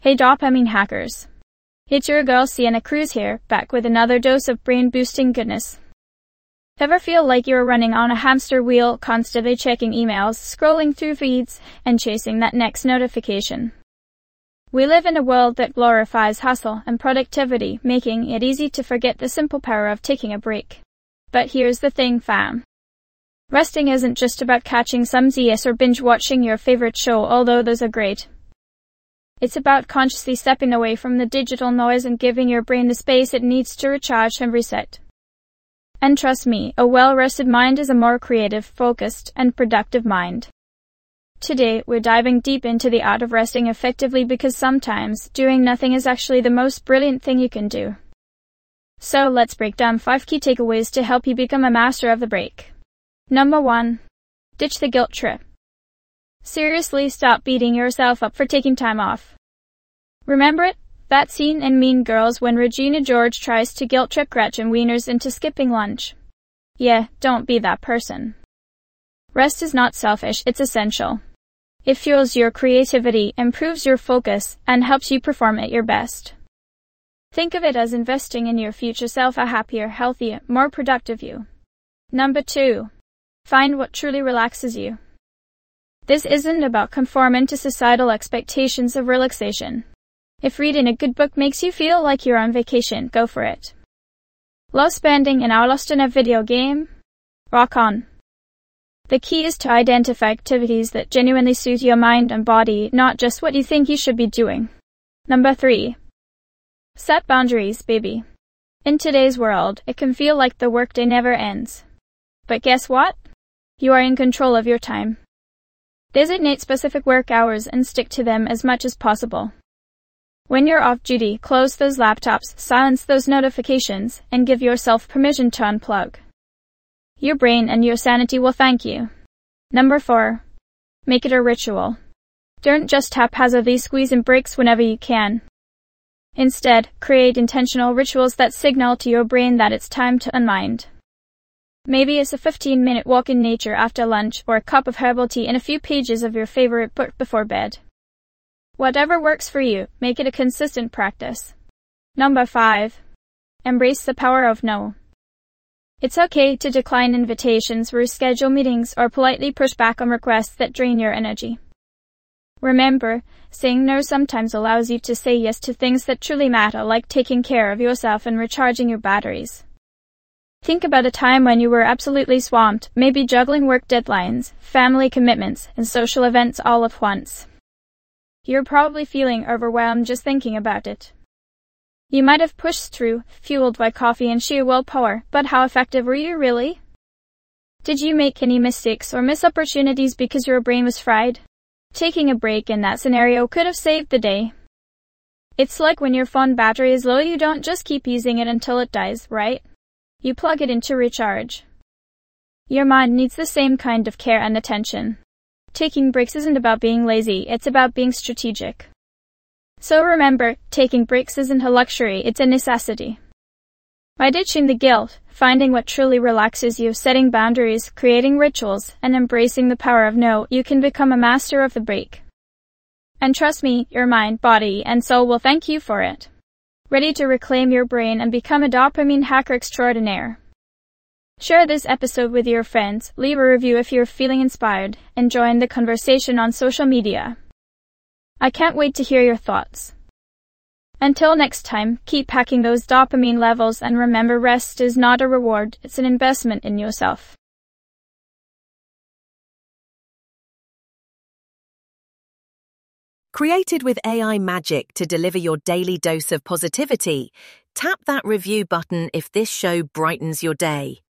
Hey dopamine hackers. It's your girl Sienna Cruz here, back with another dose of brain-boosting goodness. Ever feel like you're running on a hamster wheel, constantly checking emails, scrolling through feeds, and chasing that next notification? We live in a world that glorifies hustle and productivity, making it easy to forget the simple power of taking a break. But here's the thing, fam. Resting isn't just about catching some ZS or binge-watching your favorite show, although those are great. It's about consciously stepping away from the digital noise and giving your brain the space it needs to recharge and reset. And trust me, a well-rested mind is a more creative, focused, and productive mind. Today, we're diving deep into the art of resting effectively because sometimes doing nothing is actually the most brilliant thing you can do. So let's break down 5 key takeaways to help you become a master of the break. Number 1. Ditch the guilt trip. Seriously, stop beating yourself up for taking time off. Remember it? That scene in Mean Girls when Regina George tries to guilt trip Gretchen Wieners into skipping lunch. Yeah, don't be that person. Rest is not selfish, it's essential. It fuels your creativity, improves your focus, and helps you perform at your best. Think of it as investing in your future self, a happier, healthier, more productive you. Number 2. Find what truly relaxes you. This isn't about conforming to societal expectations of relaxation. If reading a good book makes you feel like you're on vacation, go for it. Love spending an hour lost in a video game? Rock on. The key is to identify activities that genuinely suit your mind and body, not just what you think you should be doing. Number 3. Set boundaries, baby. In today's world, it can feel like the workday never ends. But guess what? You are in control of your time. Designate specific work hours and stick to them as much as possible. When you're off duty, close those laptops, silence those notifications, and give yourself permission to unplug. Your brain and your sanity will thank you. Number 4. Make it a ritual. Don't just haphazardly squeeze in breaks whenever you can. Instead, create intentional rituals that signal to your brain that it's time to unwind. Maybe it's a 15-minute walk in nature after lunch, or a cup of herbal tea and a few pages of your favorite book before bed. Whatever works for you, make it a consistent practice. Number 5. Embrace the power of no. It's okay to decline invitations, reschedule meetings, or politely push back on requests that drain your energy. Remember, saying no sometimes allows you to say yes to things that truly matter, like taking care of yourself and recharging your batteries. Think about a time when you were absolutely swamped, maybe juggling work deadlines, family commitments, and social events all at once. You're probably feeling overwhelmed just thinking about it. You might have pushed through, fueled by coffee and sheer willpower, but how effective were you really? Did you make any mistakes or miss opportunities because your brain was fried? Taking a break in that scenario could have saved the day. It's like when your phone battery is low, you don't just keep using it until it dies, right? You plug it in to recharge. Your mind needs the same kind of care and attention. Taking breaks isn't about being lazy, it's about being strategic. So remember, taking breaks isn't a luxury, it's a necessity. By ditching the guilt, finding what truly relaxes you, setting boundaries, creating rituals, and embracing the power of no, you can become a master of the break. And trust me, your mind, body, and soul will thank you for it. Ready to reclaim your brain and become a dopamine hacker extraordinaire. Share this episode with your friends, leave a review if you're feeling inspired, and join the conversation on social media. I can't wait to hear your thoughts. Until next time, keep hacking those dopamine levels and remember, rest is not a reward, it's an investment in yourself. Created with AI magic to deliver your daily dose of positivity, tap that review button if this show brightens your day.